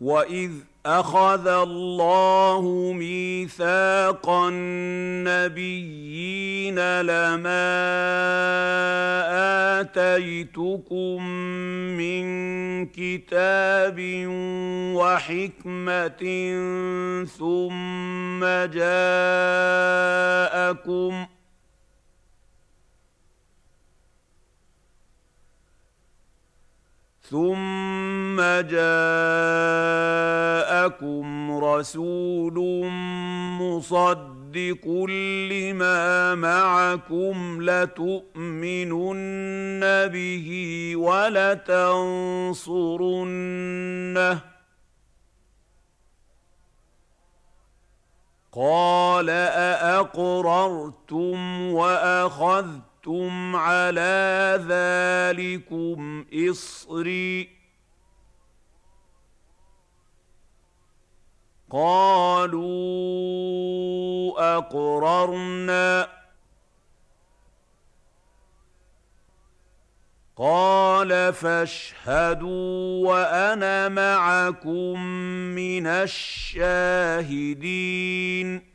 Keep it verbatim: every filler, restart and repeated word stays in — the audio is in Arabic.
وَإِذْ أَخَذَ اللَّهُ مِيثَاقَ النَّبِيِّينَ لَمَا آتَيْتُكُم مِّن كِتَابٍ وَحِكْمَةٍ ثُمَّ جَاءَكُمْ ثُمَّ جَاءَكُمْ رَسُولٌ مُّصَدِّقٌ لِّمَا مَعَكُمْ لَتُؤْمِنُنَّ بِهِ وَلَتَنصُرُنَّهُ ۚ قَالَ أَأَقْرَرْتُمْ وَأَخَذْتُمْ عَلَىٰ ذَٰلِكُمْ إِصْرِي ۖ قَالُوا أَقْرَرْنَا ۚ قَالَ فَاشْهَدُوا وَأَنَا مَعَكُم مِّنَ الشَّاهِدِينَ